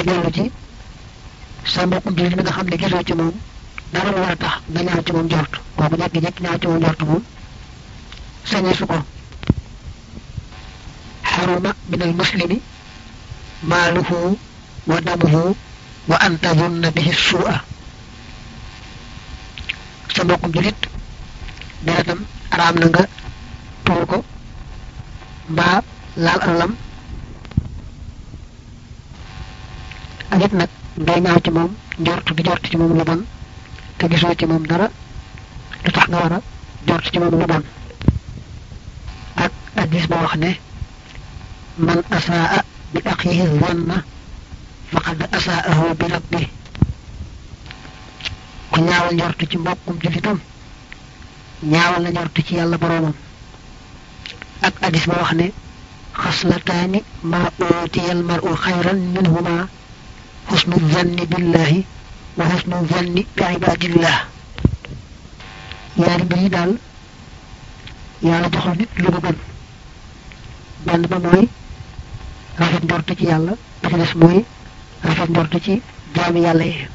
dellu ci sa mbokkum jullit mi nga xam ne gisoo ci moom dara lu war a tax nga ñaaw ci moom njort kooku jekki-jekki ñaaw ci moom njort moom sañee su ko xaruma min al muslimi maaluhu wa damuhu wa an tazunna bihi suu'a sa mbokkum jullit deretam araam na nga tuur ko mbaa laal alalam ak it nag ngay ñaaw ci moom njort di jort ci moom lu bon te gisoo ci moom dara lu tax nga war a jort ci moom lu bon ak hadiis ba wax ne man asaa bi axiihi zanna faqad asaahu bi rabbi ku ñaawal njort ci mbokkum jullitam ñaawal na njort ci yàlla boroomam ak hadiis ba wax ne xaslataani maa uutiyal mar'u xayran minhuma xusnu zanni billahi wa xusnu zanni bi ibadillah yaari mbir yi daal yàlla joxul nit lu ko gën benn ba mooy rafet njort ci yàlla ba ci des mooy rafet njort ci jaami yàlla yi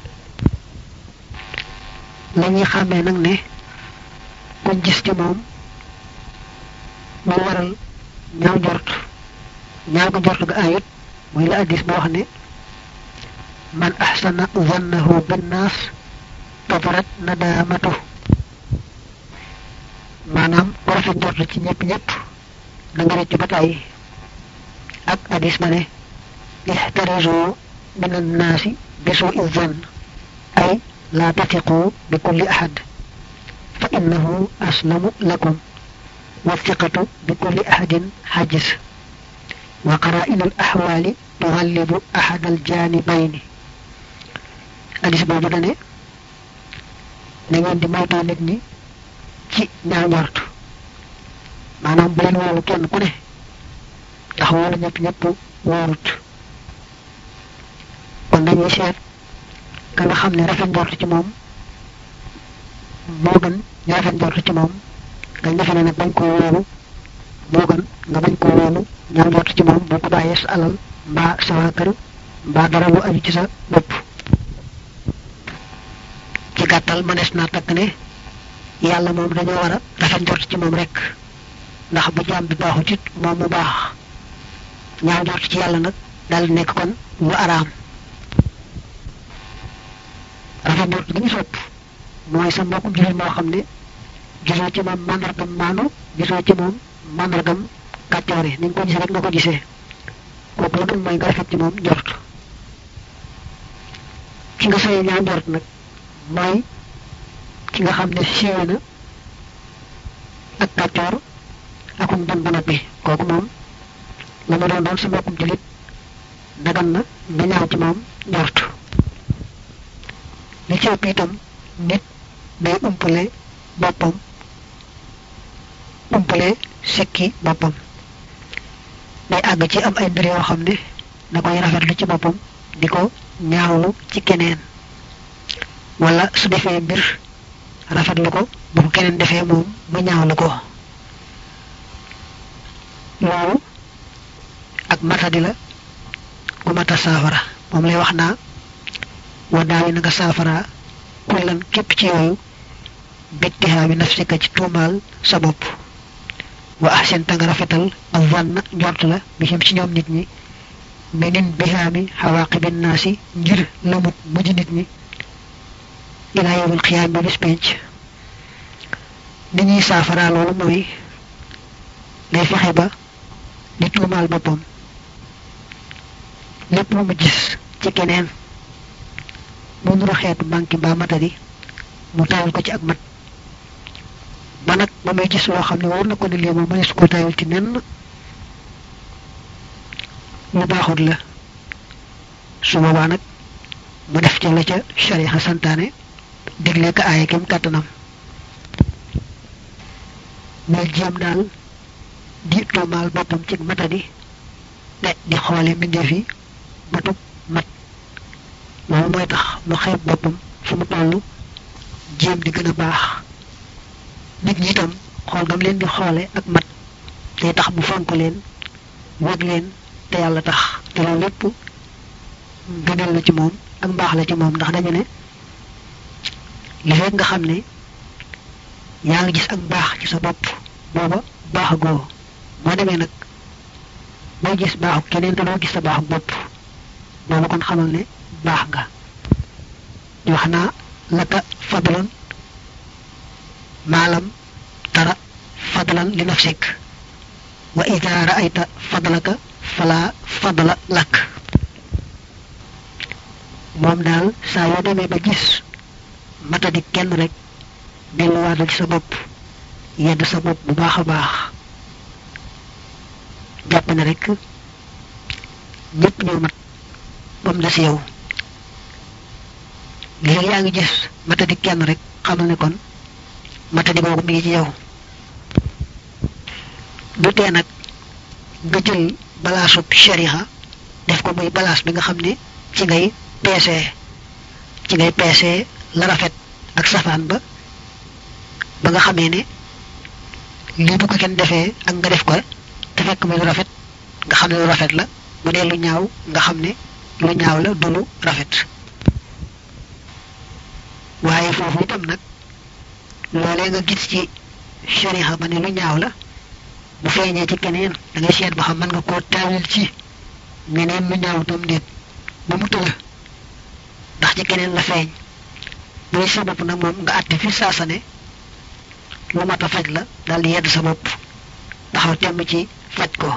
la ñuy xàmmee nag ne kuñ gis ci moom lu waral ñaaw njort ga ayut mooy la hadiis ba wax ne man ahsana zannahu binnaas tabarat nadaamatu maanaam ku rafet njort ci ñëpp da nga rëcc ba tàyyi ak hadiis ba ne ihtarizu min annaasi bi suu'i zann ay laa tatiqu bi kulli ahad fa innahu aslamu lakum wa thiqatu bi kulli ahadin xajis wa qaraa'inu al ahwaali tuxallibu ahad al jaanibayni hadiis boobu dane na ngeen di moytoo nit ñi ci ñaaw njort maanaam bu leen wóolu kenn ku ne ndax wóolu ñëpp wóorut kon dañuy seet ka nga xam ne rafet njort ci moom moo gën ñu rafet njort ci moom nga defe ne nag bañ koo wóolu moo gën nga bañ koo wóolu ñaaw njort ci moom boo ko bàyyee sa alal mbaa sa waa kër mbaa dara lu aju ci sa bopp ci gàttal mënees naa takk ne yàlla moom dañoo war a rafet njort ci moom rek ndax bu jaam bi baaxut it moom mu baax ñaaw njort ci yàlla nag daal di nekk kon lu araam rafet njort gi ñu sopp mooy sa mbokkum jullit moo xam ne gisoo ci moom màndargam maanu gisoo ci moom màndargam kàccoore ni nga ko gisee rek nga ko gisee kooku la gën mooy nga rafet ci moom njort ki nga sañee ñaaw njort nag mooy ki nga xam ne siiwee na ak kàccoor akum bon ba noppi kooku moom la ma doon sa mbokkum jullit dagan na nga ñaaw ci moom njort li ci ëpp itam nit day umpale boppam umpale sikki boppam day àgg ci am ay mbir yoo xam ne da koy rafetlu ci boppam di ko ñaawlu ci keneen wala su defee mbir rafetlu ko bu ko keneen defee moom mu ñaawlu ko loolu ak matadi la ku mata saafara moom lay wax naa wa daawi na nga saafara kullan képp ci yooyu bittihaa bi nafsika ci tuumaal sa bopp wa ahsin ta nga rafetal ak vann njort la bihim ci ñoom nit ñi menin bihaami xawaaqibin naasi ngir lamut mujj nit ñi ilaa yawmil qiyaam bi bis penc ni ñuy saafara loolu mooy ngay fexe ba di tuumaal boppam lépp lu mu gis ci keneen mu nuru xeetu manki mbaa matadi mu tayal ko ci ak mat ba nag ba muy gis loo xam ne war na ko ne lii moom mënees koo tayal ci nenn lu baaxut la su boobaa nag mu def ca la ca sharia santaane digle ka aaye kem kàttanam muy jéem daal di tuumaal boppam ci matadi te di xoole mbindeef yi batub mat loolu mooy tax mu xeeb boppam fu mu toll jéem di gën a baax nit ñi itam xool gam leen di xoole ak mat day tax mu fonk leen wëg leen te yàlla tax te loolu lépp gënal la ci moom ak mbaax la ci moom ndax dañu ne li fekk nga xam ne yaa ngi gis ak baax ci sa bopp booba baaxagoo boo demee nag boo gis baaxu keneen te doo gis sa baaxu bopp booba kon xamal ne baax nga ñu wax naa laka fadlan maalam tara fadlan li nafsik wa ida ra'ayta fadlaka fala fadla lak moom daal saa yoo demee ba gis matadi kenn rek delluwaatal ci sa bopp yedd sa bopp bu baax a baax jàpp ne rek ñëpp ñoo mat ba mu des yow léegi yaa ngi gis matadi kenn rek xamal ne kon matadi boobu mi ngi ci yow du tee nag nga jël balaasub shariha def ko muy balaas bi nga xam ne ci ngay peesee la rafet ak safaan ba nga xamee ne lii bu ko kenn defee ak nga def ko te fekk muy lu rafet nga xam ne lu rafet la bu dee lu ñaaw nga xam ne lu ñaaw la du lu rafet waaye foofu itam nag loolee nga gis ci shariha ba ne lu ñaaw la bu feeñee ci keneen da ngay seet ba xam mën nga koo taawil ci meneen lu ñaaw tam déet ba mu tëla ndax ci keneen la feeñ bu sa bopp nag moom nga àtte fi saasa ne lu mat a faj la daal di yedd sa bopp taxaw temm ci faj ko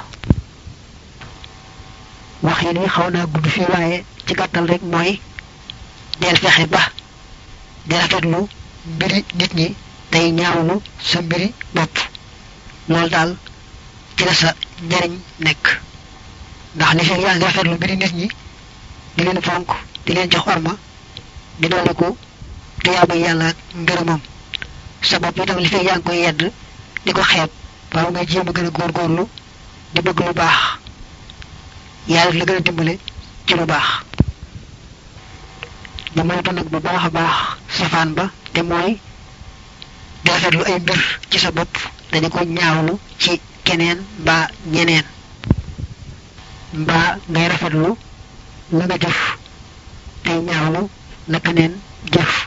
wax yi ni xaw naa gudd fii waaye ci gàttal rek mooy del fexe ba di rafetlu mbiri nit ñi tey ñaawlu sa mbiri bopp loolu daal ci la sa njariñ nekk ndax li fi yaa ngi rafetlu mbiri nit ñi di leen fonk di leen jox orma di doole ko tuyaaba yàlla ak ngërëmam sa bopp itam li fi yaa ngi koy yedd di ko xeeb waaw ngay jéem a gën a góorgóorlu di bëgg lu baax yàlla la gën a dimbale ci lu baax ba moytu nag bu baax a baax safaan ba te mooy di rafetlu ay mbir ci sa bopp dañu ko ñaawlu ci keneen mbaa ñeneen mbaa ngay rafetlu la nga jëf tey ñaawlu la keneen jëf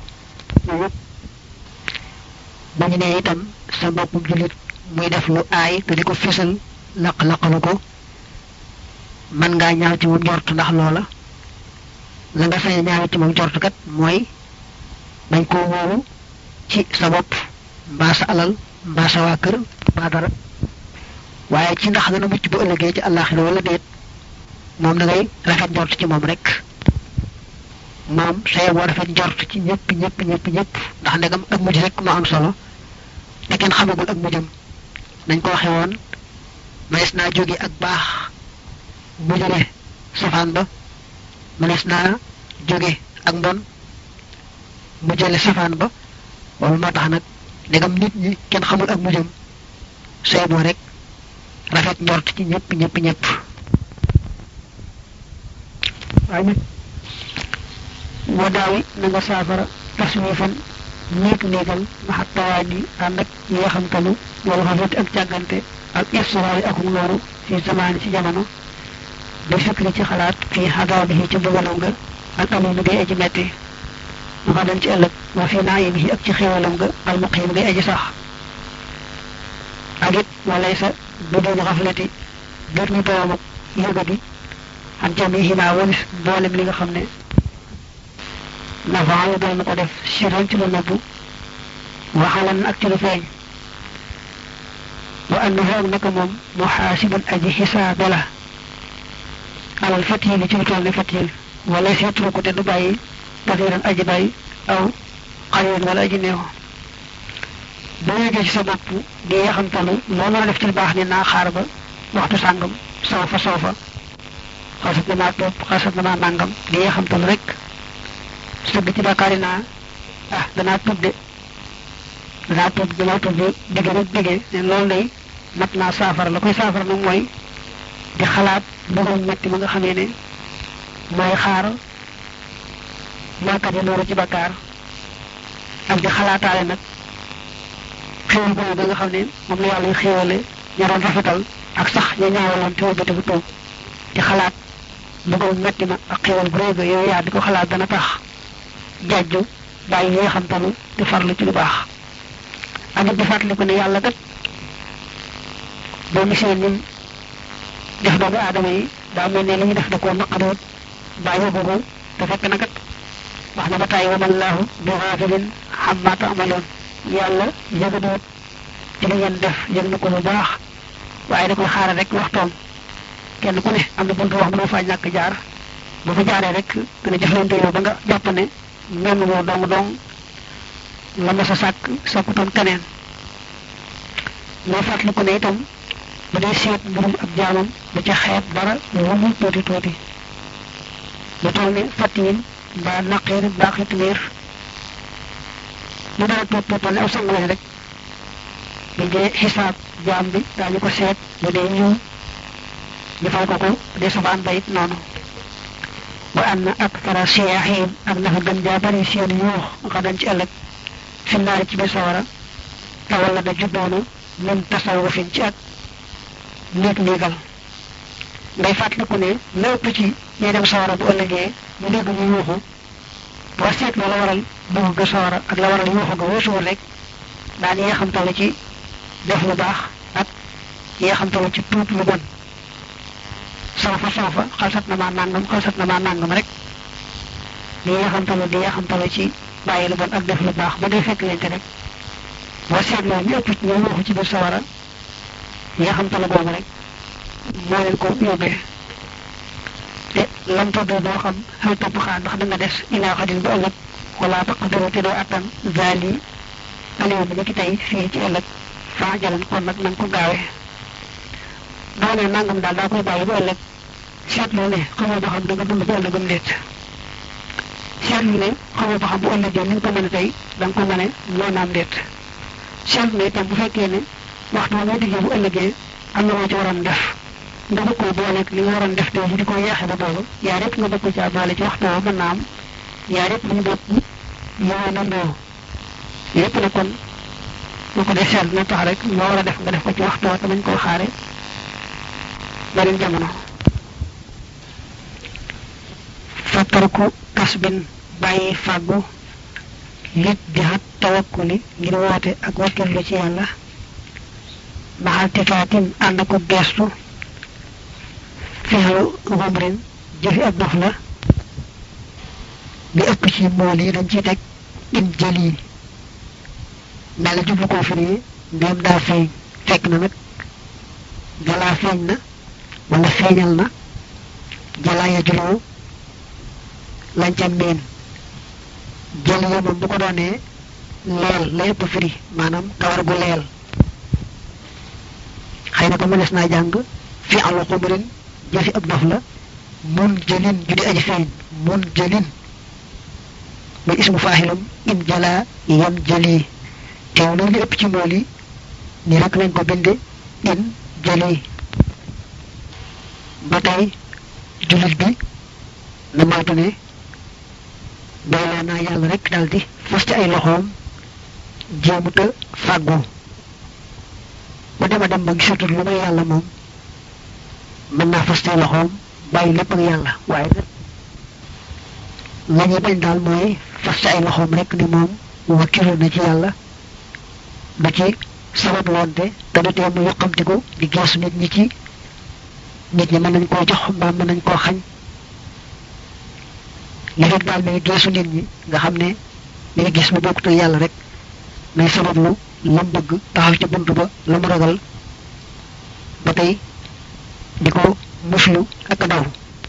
ba ñu ne itam sa boppum jullit muy def lu aay te di ko fésal laq-laqalu ko mën ngaa ñaaw ci moom njort ndax loola la nga sañ ñaaw ci moom njort kat mooy bañ koo wóolu ci sa bopp mbaa sa alal mbaa sa waa kër mbaa dara waaye ci ndax dana mucc bu ëllëgee ci àllaaxira wala déet moom da ngay rafet njort ci moom rek moom say boo rafet njort ci ñëpp ndax ndegam ak mujj rek moo am solo te kenn xamagul ak mujjam nañ ko waxe woon mënees naa jóge ak baax bu jóge safaan ba mënees naa jóge ak mbon mu jële safaan ba loolu moo tax nag ndegam nit ñi kenn xamul ak mujjam say boo rek rafet njort ci ñëpp waaye nag moo daawi na nga saafara taswifan néegal maxattawaaj yi ànd ak yeexamtalu wala xafati ak càggante ak istuwaari akum loolu fi zamaani ci jamono bi fikri ci xalaat fii xadaabihi ci bëggalam nga al alimi ngay aji metti ma xa dem ci ëllëg wa fii naayimihi ak ci xéwalam nga al muqiim ngay aji sax ak it walay sa bu doon xaflati biir ñu doom ak yëgadi ak jamiihima walis mboolem li nga xam ne nafaalu doon na ko def siran ci lu nëbbu waxalan ak ci lu feeñ wa annahu ak naka moom muhaasibun aji xisaabe la alal fatil ci lu toll ne fatil wala seetlu ko te du bàyyi basiran aji bàyyi aw xalilan wala aji néew boo yëgee ci sa bopp di yaxamtalu loo mën a def ci lu baax ne naa xaar ba waxtu sàngam saw fa xasat na maa topp xasat na maa nàngam di yaxamtalu rek sëgg ci bàkkaari naa danaa tuub digge rek digge ne loolu lay mat naa saafara la koy saafara nag mooy di xalaat mbugal metti ma nga xamee ne mooy xaar mooykat yi loolu ci bàkkaar ak di xalaataale nag xéwal boobu ba nga xam ne moom la yàlla xéwale ña doon rafetal ak sax ña ñaawaloon te wëlbati bu tuub di xalaat mbugal metti ma ak xewal bu réega yooyu yaa di ko xalaat dana tax jajju bàyyi yi nga xam tamit di farlu ci lu baax ak di fàttaliku ne yàlla kat boo gisee nim def doomu aadama yi daa mel ne li ñu def da koo naqaroot bàyyi boobu te fekk na kat wax na ba tàyyi wa mallaahu bi gaafilin ammaa ta'maluun yàlla yëgadoot ci li ngeen def yëg na ko bu baax waaye da koy xaaral rek waxtoom kenn ku ne am na buntu wax mënoo faa ñàkk jaar bu fa jaaree rek dina jëflante yow ba nga jàpp ne menn moo dong la ma sa sàkk sàkkutoon keneen moo fàttaliku ne itam bu dee seet mbirum ab jaamam bu ca xeeb dara lu mu tuuti tuuti lu toll ne fattiin mbaa naqeer mbaa xitmiir lu dara tuut tuutal ne aw sang lañ rek bu dee xisaab jaam bi daañu ko seet bu dee ñëw ñu fay ko dee safaan ba it noonu wa anna akthara siyaahim ak naka gën jaa bari seen yuux xadan ci ëllëg fi naari ci biir sawara te wala da juddoona min tasawufin ci ak néegal ngay fàttaliku ne lépp ci ñuy dem sawara bu ëllëgee ñu dégg ñu yuuxu boo seet la waral dugg ga sawara ak la waral yuuxu ga weesuwul rek daan yi nga xam tale ci def lu baax ak yi nga xam tale ci tuub lu bon sawfa xalsat na maa nangam rek li nga xam tale di nga xam tale ci bàyyi lu bon ak def lu baax ba day fekk leen te rek boo seetloo ñu ëpp ci ñoo yuuxu ci biir sawara yi nga xam tale boobu rek moo leen ko yóbbee te lam todd doo xam xel topp xaar ndax da nga des ilaa xadin ba ëllëg wala taqdiru te doo attan zaali aliou bi ki tey fii ci ëllëg faa jalan kon nag na nga ko gaawee doo ne nangam daal daa koy bàyyi ba ëllëg seetlu ne xamoo ba xam da nga dund ba ëllëgam déet seetlu ne xamoo ba xam bu ëllëgee ni nga ko mën a tey da nga ko mën a loo naam déet seetlu ne itam bu fekkee ne waxtu moo diggee bu ëllëgee am na loo ci waroon def nga bëgg koo booleeg li nga waroon def tey di ko yeexe ba boobu yaa yëpp nga bëgg ko caa boole ci waxtu woo mën naa am yaa yëpp ñu bokk yoo nandoo yëpp ne kon lu ko def seet na tax rek loo war a def nga def ko ci waxtu woo te nañ koo xaare beneen jamono fattarku kasbin bàyyi fàggu lit di xat tawakkuli ngir woote ak wakkirlu ci yàlla maxal tifaatin ànd ko geestu fexlu xumrin jëfi ak dof la li ëpp ci mool yi dañ ciy teg in jëli mel jublu koo firi ndéem daa feeñ fekk na nag jalaa feeñ na wala feeñal na jalaa ya juloo lañ ca miin jël ya moom bu ko doonee leel la ëpp firi maanaam kawar gu leel xëy na ko mënees naa jàng fi alu xumrin jëfi ab dof la mun jëlin ju di aji feeñ mun jëlin muy ismu faaxilam in jalaa yam jëli teew loolu li ëpp ci mool yi nii rek lañ ko binde in jëli ba tey jullit bi na moytu ne doyloo naa yàlla rek daldi fas ci ay loxoom jéemuta fàggu bu dema dem ba gisatul lu may yàlla moom mën naa fas ci ay loxoom bàyyi lépp ak yàlla waaye nag la ñuy bañ daal mooy fas ci ay loxoom rek ni moom wakkilu na ci yàlla ba ci sabab loonte te du tee mu yoqamtiku di geesu nit ñi mën nañ koo jox mbaa mën nañ koo xañ li fekk daal mi ngi geesu nit ñi nga xam ne mi ngi gis mu bokkut ak yàlla rek may sabablu lam bëgg taxaw ci bunt ba la mu ragal ba tey di ko muslu ak daw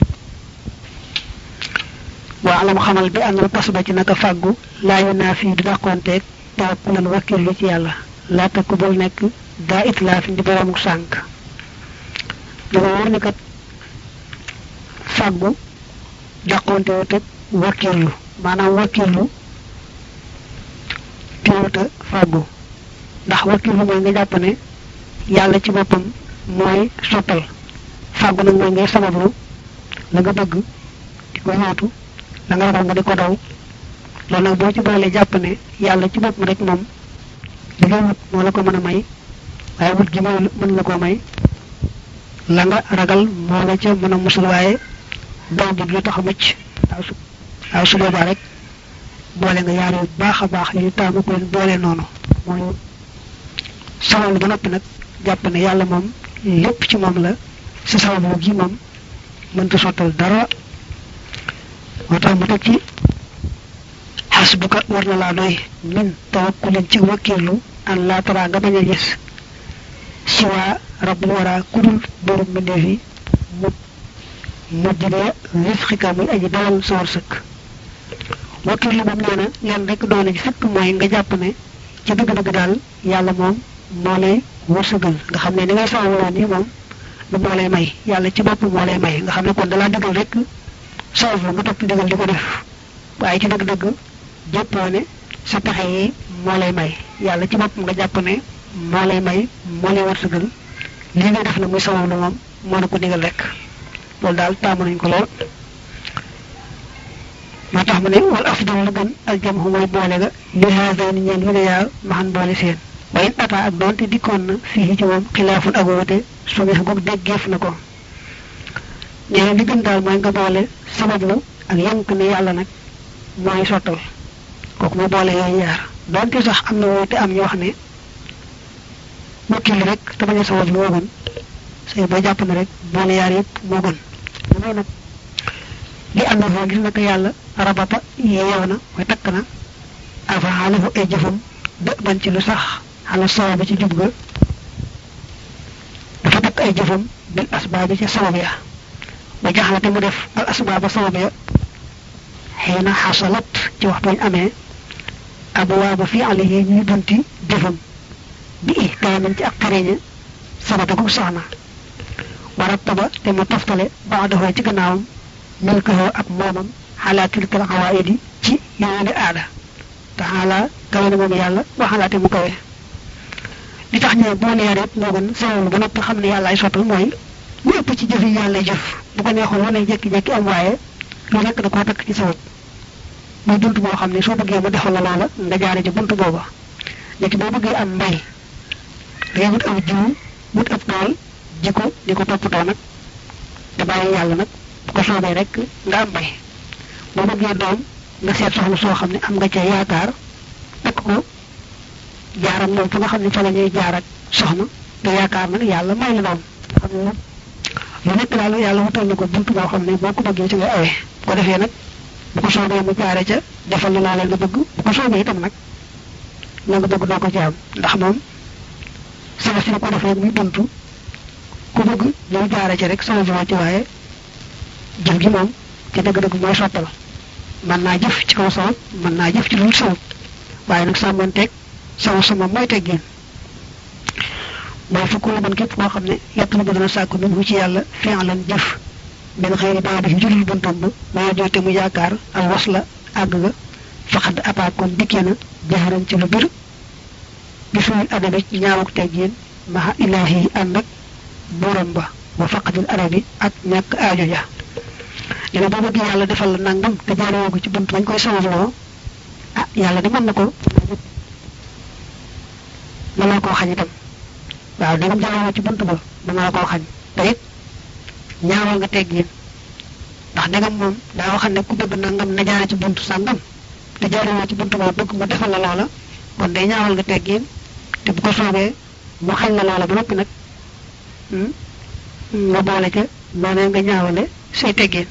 waa alam xamal bi àndal pas ba ci naka fàggu laayu naa fii du dàqoonteeg tawakkulan wakkirlu ci yàlla laata ku bul nekk daa it laa fi di boroomu sànk dama wóor ni kat fàggu dàqoonte wut ak wakkirlu maanaam wakkirlu teewuta fàggu ndax wakkirlu mooy nga jàpp ne yàlla ci boppam mooy sottal fàggu nag mooy ngay sabablu la nga bëgg di ko yootu la nga ragal nga di ko daw loolu nag boo ci boolee jàpp ne yàlla ci boppam rek moom li ngay wut moo la ko mën a may waaye wut gi mën la ko may la nga ragal moo la ca mën a musul waaye doom bi lu tax a mucc waaw su boobaa rek boole nga yaar yu baax a baax yu taamu ko leen boole noonu mooy sabab ba noppi nag jàpp ne yàlla moom lépp ci moom la sa sababu gi moom mënta sottal dara moo tax mu teg ci xasbuka war na laa doy min tawakkulin ci wakkirlu an laa tara nga bañ a gis siwaa rabbul wara kudul borom mbindeef yi mujjidee risqika muy aji dawal sa wërsëg wakkirlu moom nee na leen rek doole ji fekk mooy nga jàpp ne ci dëgg-dëgg daal yàlla moom moo lay wërsëgal nga xam ne ni ngay sawaloo nii moom du moo lay may yàlla ci bopp moo lay may nga xam ne kon dalaa digal rek sawal nga topp digal di ko def waaye ci dëgg-dëgg jàppoo ne sa pexe yi moo lay may yàlla ci bopp nga jàpp ne moo lay may moo lay wërsëgal lii nga def na muy sawal moom moo la ko digal rek loolu daal taamu nañ ko lool moo tax mu ne wal afdal la gën aljamhu mooy boole ga li haadani ñeen yu ne yaa maxan boole seen wayin ata ak doonte dikkoon na fii ci moom xilaafun ak woote sumeex goog déggeef na ko nee na li gën daal mooy nga boole sabablu ak yank ne yàlla nag mooy sottal kooku mu boole yooyu yaar doonte sax am na woote am ñu wax ne wakkil rek te bañ a sabablu moo gën say boo jàpp ne rek boole yaar yëpp moo gën mooy nag li ànd foo gis naka yàlla rabata yeew na mooy takk na afaalafu ay jëfam dë ban ci lu sax xala sawa bi ci jub ga dafa takk ay jëfam bil asbaabi ca sabab ya ba jaxlate mu def al asbaaba sabab ya xëy na xasalat ci waxtooñ amee abwaaba fi alihi ñuy bunti jëfam bi ihkaamin ci ak xareñe sabata gu sax na warattaba te mu toftale baadahoo ci gannaawam milkahoo ak moomam xalaa tilkal xawaayidi ci yoone aada te xaalaa kawe na moom yàlla waxalaate mu kawe li tax ñëw boole yaar yëpp moo gën sabablu ba noppi xam ne yàlla ay sottal mooy lu ëpp ci jëf yi yàlla jëf bu ko neexoon lu ne jékki-jékki am waaye lu nekk da koo takk ci sabab muy bunt boo xam ne soo bëggee mu defal la loola nga jaare ci bunt booba léegi boo bëggee am mbay dangay wut aw jiw wut ab tool ji ko di ko toppatoo nag te bàyyi yàlla nag bu ko soobee rek nga am mbay boo bëggee doom nga seet soxna soo xam ne am nga ca yaakaar takk ko jaaram moom fa nga xam ne fa la ñuy jaar ak soxna te yaakaar nag yàlla may la doom xam ne lu nekk daal yàlla wutal na ko buntu boo xam ne boo ko bëggee ci nga awee bu ko defee nag bu ko soobee mu jaare ca defal la laa leen nga bëgg bu ko soobee itam nag la nga bëgg doo ko ci am ndax moom sama si ko defee muy buntu ku bëgg ñëw jaare ci rek sama ci waaye jëf gi moom ci dëgg-dëgg mooy sottal mën naa jëf ci kaw sabab mën naa jëf ci lu sabab waaye nag sàmmanteeg sama mooy teggin mooy fukk la ban képp koo xam ne yett la dana sàkku min hu ci yàlla fi'lan jëf min xëyri baa def julul buntam ba maa joote mu yaakaar al wasla àgg ga faxad apaakoon dikkee na jaxaran ci lu bir bi suul adabi ñaawuk teggin maha ilaahi yi ànd ak borom ba wa faqadil arabi ak ñàkk aajo ja dina boo bëgg yàlla defal la nangam te jaaroo ko ci bunt bañ koy sawabloo ah yàlla di mën na ko mën naa koo xañ itam waaw dangam jaaroo ci bunt ba mën naa koo xañ te it ñaawal nga teggin ndax dangam moom daa waxal ne ku bëgg nangam na jaare ci bunt sàngam te jaaroo ci bunt ba bëgg mu defal la loola kon day ñaawal nga teggin te bu ko soobee mu xañ la loola ba noppi nag nga boole ca noonee nga ñaawale say teggin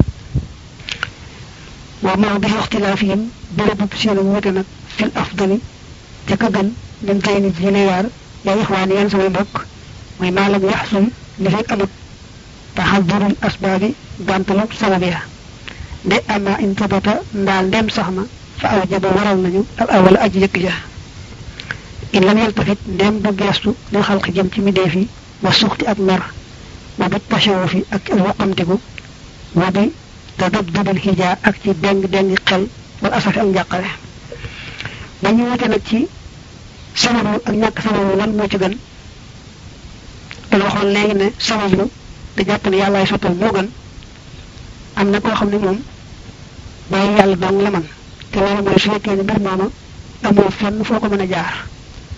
wa ma bi ixtilaafihim bérébu seenu wute nag fil afdali ca ka gën min kay nit yi ne yaar yaa ixwaan yéen samay mbokk mooy maalam yaxsul li fekk amut taxadurul asbaabi gàntalu sabab ya nde ama in tabata ndaal ndem sax na fa aw jaba waral nañu al awal aji yëkk ja in lam yaltafit ndem du geestu lil xalqi jëm ci middeef yi wa suxti ak mer wa bi tashawufi ak waqamtiku wa bi tadabdubil xijaa ak ci deng xel wala asafi ak njàqare ba ñu wute nag ci sababu ak ñàkk sababu lan moo ci gën te waxoon léegi ne sabablu te jàpp ne yàllaay sottal moo gën am na koo xam ne moom bàyyi yàlla dong la man te loolu mooy su fekkee ne mbir mooma amoo fenn foo ko mën a jaar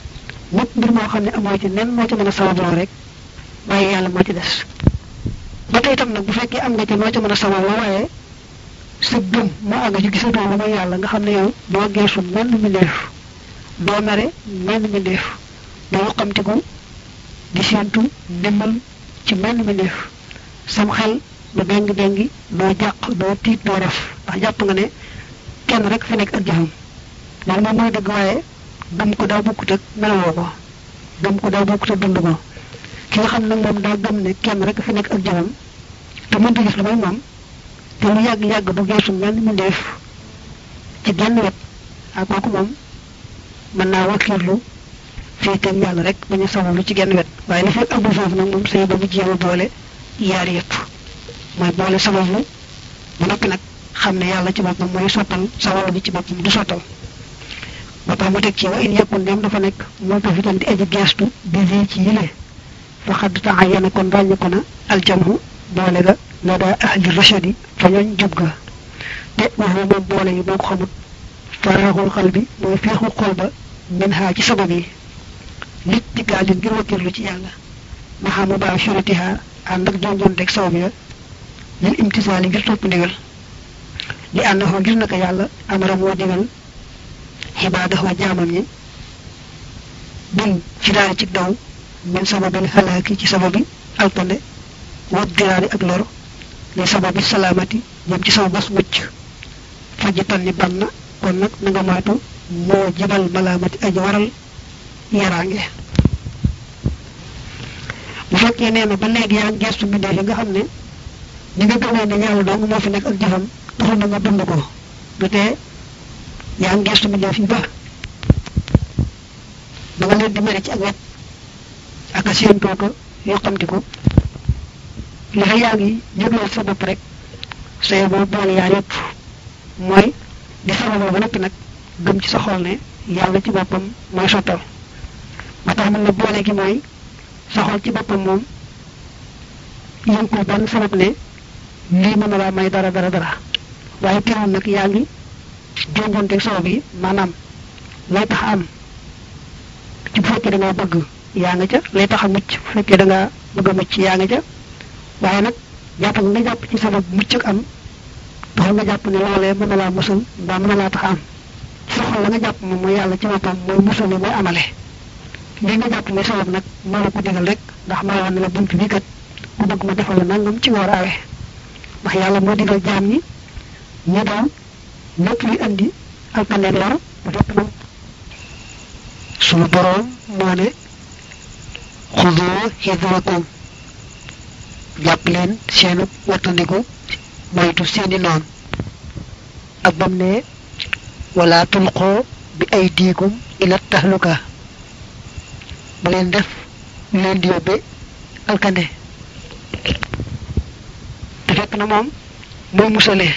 ñëpp mbir moo xam ne amoo ci nen moo ci mën a sababloo rek bàyyi yàlla moo ci des ba tey tam nag bu fekkee am nga ci loo ca mën a sabab la waaye sa gëm moo àgg ci gisatoo lu may yàlla nga xam ne yow doo geesu menn mbindeef doo mere menn mbindeef doo xamtiku di séentu ndimbal ci menn mbindeef sam xel du déng-déngi doo jàq doo tiit doo raf ndax jàpp nga ne kenn rek fi nekk ak jëfam loolu moom mooy dëgg waaye gëm ko daa bokkut ak melawoo ko gëm ko daa bokkut ak dund ko ki nga xam nag moom daa gëm ne kenn rek fi nekk ak jëfam te mënta gis lu may moom te lu yàgg-yàgg du geesu menn mbindeef ci genn wet ak kooku moom mën naa wakiirlu féeteeg yàlla rek bañ a sabablu ci genn wet waaye li fekk abdu foofu nag moom say ba mu jéem a boole yaar yëpp mooy boole sabablu ba noppi nag xam ne yàlla ci boppam mooy sottal sabablu bi ci boppam du sottal ba tax mu teg ci wa in yakun dem dafa nekk moo ko fi tam di aji geestu bisi ci yile fa xadd taxa yene kon ràññe ko na aljamhu boole ga la daa ahli rachadi fa ñooñ jub ga te waxu moom boole yi boo ko xamut faraxul xal bi mooy feexu xol ba min xaa ci sabab yi lit digaalin ngir wakkirlu ci yàlla maxamu baa suratiha ànd ak jonjonteeg sabab ya lil imtisaali ngir topp ndigal li ànd xoo ngir naka yàlla amara moo digal xibaadaxoo jaamam ñi bil ci daari ci daw min sababil xalaaki ci sababi alkande wat diraari ak lor li sababi salaamati jëm ci sababas mucc fajitan ni bann kon nag na nga moytu moo jibal malaamati aji waral yaraange bu fekkee nee na ba léegi yaa ngi gestu mbindeef yi nga xam ne ni nga gëmee ne yàlla dong moo fi nekk ak jëfam taxul na nga dund ko du tee yaa ngi gestu mbindeef yi ba nga leen di mere ci ak wet ak a séentoo ko yoo xamti ko li fa yaa ngi jégloo sa bopp rek say boo boole yaar yëpp mooy di sababoo ba noppi nag gëm ci sa xol ne yàlla ci boppam mooy sottal ba tax mën na boole gi mooy sa xol ci boppam moom yënkul ban sabab ne lii mën na laa may dara waaye teewul nag yaa ngi jonjonteeg sabab yi maanaam lay tax am ci bu fekkee da ngaa bëgg yaa nga ca lay tax a mucc bu fekkee da ngaa bëgg a mucc yaa nga ca waaye nag jàpp nga jàpp ci sabab mucc ak am taxul nga jàpp ne loolee mën na laa musal mbaa mën na laa tax am sa xol la nga jàpp moom mooy yàlla ci boppam mooy musale mooy amale li nga jàpp ne sabab nag moo la ko digal rek ndax maa wax ne la bunt bi kat ku bëgg ma defal la nangam ci nga war a awe ndax yàlla moo digal jaam ñi ñu daw lépp luy andi alkandeeg lor bu fekk nag sunu boroom moo ne xudoo hidrakum jàpp leen seenu wattandiku moytu seeni noon ak bam ne wala tulqoo bi aydikum ila tahluka ba leen def leen di yóbbe alkande te fekk na moom mooy musalee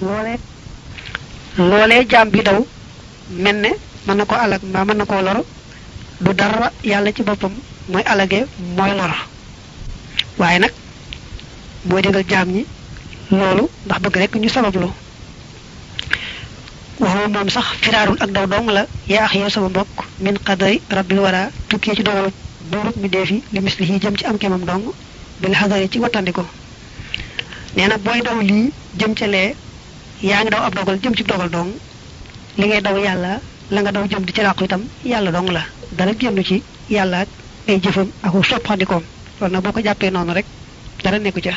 loolee jaam bi daw mel ne mën na ko alag mbaa mën na koo lor du dara yàlla ci boppam mooy alage mooy lor waaye nag mooy digal jaam ñi loolu ndax bëgg rek ñu sabablu waxoo moom sax firaarul ak daw dong la yaa ax yow sama mbokk min qadari rabbil wara tukkee ci dogal buurub mi dee fi li mislihi jëm ci am kemam dong bil xadari ci wattandiko nee na booy daw lii jëm ca lee yaa ngi daw ab dogal jëm ci dogal dong li ngay daw yàlla la nga daw jëm di ci làqu itam yàlla dong la dara génn ci yàlla ak ay jëfam ak soppandikoom loolu nag boo ko jàppee noonu rek dara nekku ca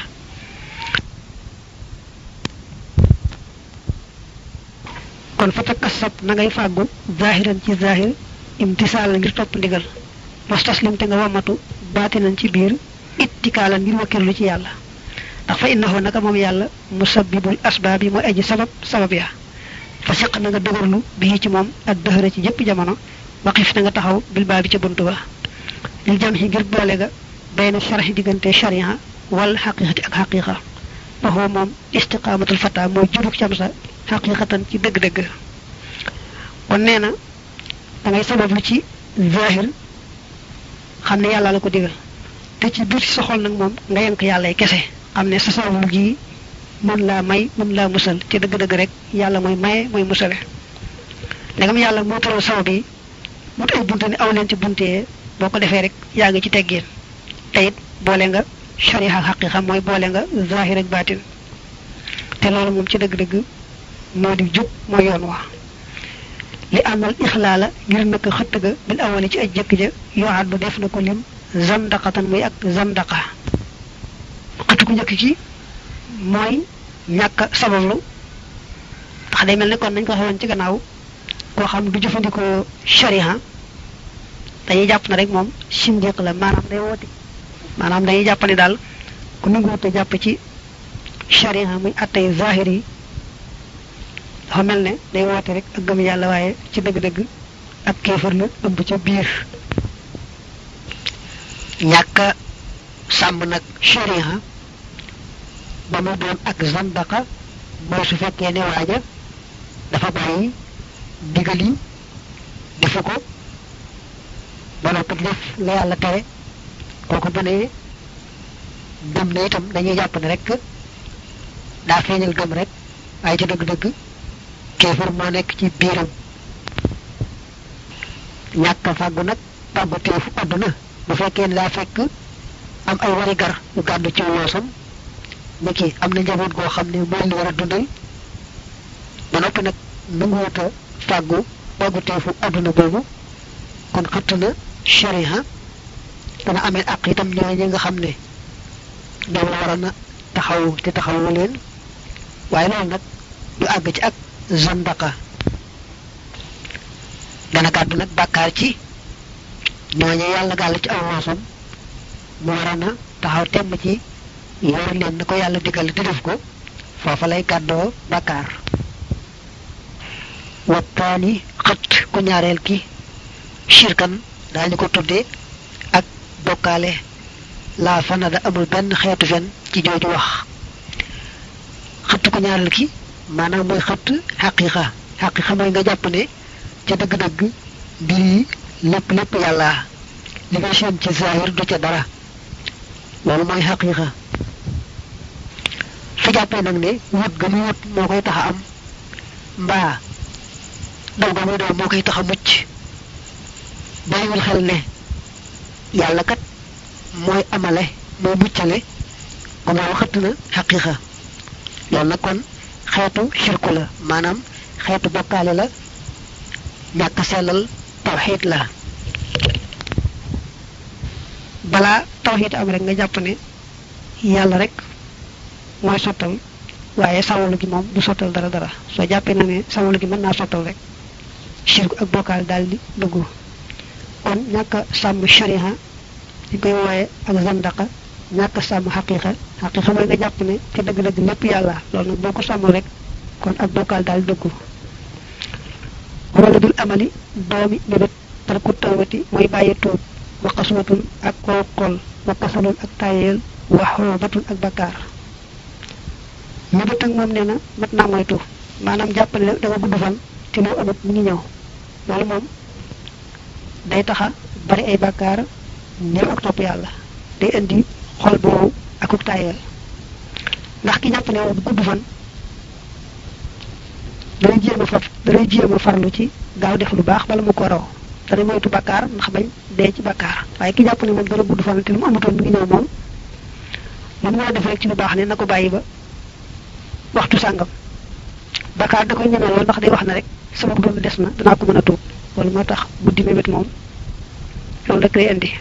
kon fa takassab na ngay fàggu zahiran ci zahir imtisaal ngir topp ndigal wastaslim te nga wamatu baatinan ci biir ittikaalan ngir wakkirlu ci yàlla ndax fa innahu naka moom yàlla musabbibul asbaab yi mooy aji sabab ya fa siq na nga dëgërlu bii ci moom ak dëhëra ci jëpp jamono waqif na nga taxaw bil baa bi ca buntu ba lil jam ngir boole ga bayna sharhi diggante sharia wal xaqiqati ak xaqiqa waxoo moom istiqaamatul fata mooy jubuk cam sa xaqiqatan ci dëgg-dëgg kon nee na da ngay sabablu ci zahir xam ne yàlla la ko digal te ci biir sa xol nag moom nga yenk yàlla kese xam ne sa sabablu gi mën laa may mën laa musal ci dëgg-dëgg rek yàlla mooy maye mooy musale ndegam yàlla moo tëral sabab yi mu ay bunte ne aw leen ci bunte boo ko defee rek yaa ngi ci teggeen te it boole nga shariha haqiqa mooy boole nga zahir ak baatin te loolu moom ci dëgg-dëgg moo di jub mooy yoon wa li amal ixlaala ngir naka xëtt ga bil awali ci aj jëkk ja yoo àddu def na ko lim zandaqatan muy ak zandaqa xëtt ku njëkk ci mooy ñàkk sabablu ndax day mel ne kon nañ ko xawoon ci gannaaw koo xam du jëfandikoo shariha dañuy jàpp na rek moom sindiq la maanaam dañuy jàpp ne daal ku nanguwute jàpp ci shariha muy attay zahir yi dafa mel ne day woote rek ak gëm yàlla waaye ci dëgg-dëgg ak kéefar la ëmb ca biir ñàkk sàmm nag shariha ba mu doon ak zandaqa mooy su fekkee ne waaja dafa bàyyi digal yi defu ko ba noppi def la yàlla tere kooku bu ne gëm na itam dañuy jàpp ne rek daa feeñal gëm rek waaye ci dëgg-dëgg kéefar moo nekk ci biiram ñàkk fàggu nag fàggu teefu àdduna bu fekkee ne daa fekk am ay wari gar yu gàddu ci loosam ni ki am na njaboot goo xam ne mooy li war a dundal ba noppi nag nanguwuta fàggu teefu àdduna boobu kon xëtt na shariha dana amee ak itam ñooñu nga xam ne ñoom la waroon a taxaw te taxawu leen waaye loolu nag du àgg ci ak zandaqa dana gàddu nag bàkkaar ci ñooñu yàlla gàll ci aw loosam mu waroon a taxaw temm ci yor leen na ko yàlla digal di def ko foofa lay gàddoo bàkkaar wattaani xët ku ñaareel ki shirkan daañu ko tuddee ak bokkaale laa fanada amul benn xeetu fen ci jooju wax xëtt ku ñaareel ki maanaam mooy xëtt xaqiqa mooy nga jàpp ne ca dëgg-dëgg mbir yi lépp yàlla li nga seen ci zahir du ca dara loolu mooy xaqiqa su jàppee nag ne wut ga mu wut moo koy tax a am mbaa daw ga muy daw moo koy tax a mucc bàyyiwul xel ne yàlla kat mooy amale mooy muccale kon loolu xëtt na xaqiqa loolu nag kon xeetu shirku la maanaam xeetu bokkaale la ñàkk sellal tawxiid la balaa tawxiid am rek nga jàpp ne yàlla rek mooy sottal waaye sawalu gi moom du sottal dara soo jàppee na ne sawalu gi mën naa sottal rek shirku ak bokkaale daal di dugg kon ñàkk sàmm shariha ñu koy wooye ak zandaqa ñàkk sàmm xaqiqa mooy nga jàpp ne ci dëgg-dëgg lépp yàlla loolu nag boo ko sàmmul rek kon ak bokkaal daal dugg wala dul amali doomi mébét tarku tawbati mooy bàyyi tuub wa qaswatun ak koo xol wa kasalun ak tayeel wa xoobatun ak bakkaar mébét ak moom nee na mat naa moytu maanaam jàpp ne da nga gudd fan te loo amut mi ngi ñëw loolu moom day taxa bari ay bakkaar néew ak topp yàlla day indi xol boobu akuk tayeel ndax ki jàpp ne woon gudd fan danay jéem a farlu ci gaaw def lu baax bala mu ko raw dana moytu bakkaar ndax bañ dee ci bakkaar waaye ki jàpp ne moom dana gudd fan te lu mu amutoon mi ngi ñëw moom lu mu war a def rek ci lu baax ne na ko bàyyi ba waxtu sàngam bakkaar da koy ñeme lool ndax day wax na rek sama dund des na danaa ko mën a tuub loolu moo tax guddi mébét moom loolu rek lay indi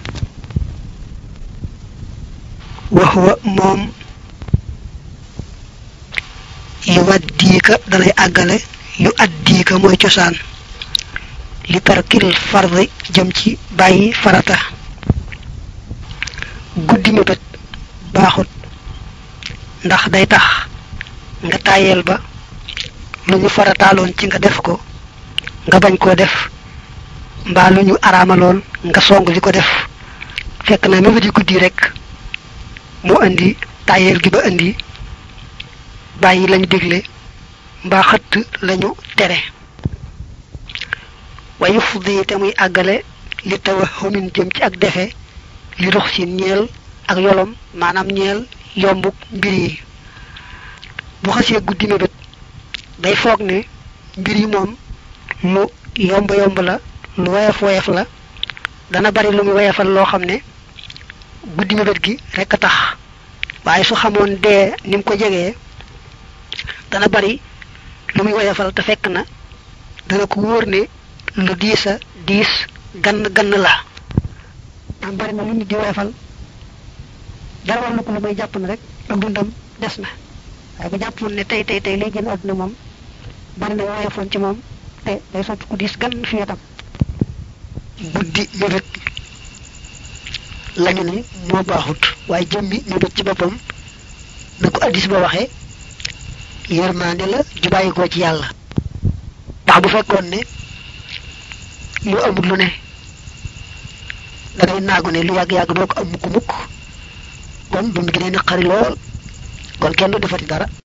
waxwa moom yu waddiika dalay àggale yu addiika mooy cosaan li tarkil fardi jëm ci bàyyi farata guddi mébét baaxut ndax day tax nga tàyyeel ba lu ñu farataaloon ci nga def ko nga bañ koo def mbaa lu ñu araamaloon nga song di ko def fekk na mébét yi guddi rek moo indi tàyyeel gi ba indi bàyyi lañu digle mbaa xëtt lañu tere wayu fuddi te muy àggale li tawahumin jëm ci ak defe li rox si ñeel ak yolom maanaam ñeel yombuk mbir yi bu xasee guddi mébét day foog ne mbir yi moom lu yomb la lu woyof la dana bari lu muy woyofal loo xam ne guddi mébét gi rek a tax waaye su xamoon dee ni mu ko jegee dana bari lu muy woyofal te fekk na dana ko wóor ne lu diis a diis gann la am bari na lu nit di woyofal dara war na ko lu may jàpp na rek ak dundam des na waaye bu jàppoon ne tey lay génn àdduna moom bari na woyofoon ci moom te day sotti ku diis gann fi yatam buddi mébét lañu ne moo baaxut waaye jëmmi mébét ci boppam na ko addis ba waxee yërmaande la ju bàyyi ko ci yàlla ndax bu fekkoon ne lu amul lu ne dangay naagu ne lu yàgg-yàgg doo ko am mukk kon dund gi day naqari lool kon kenn du defati dara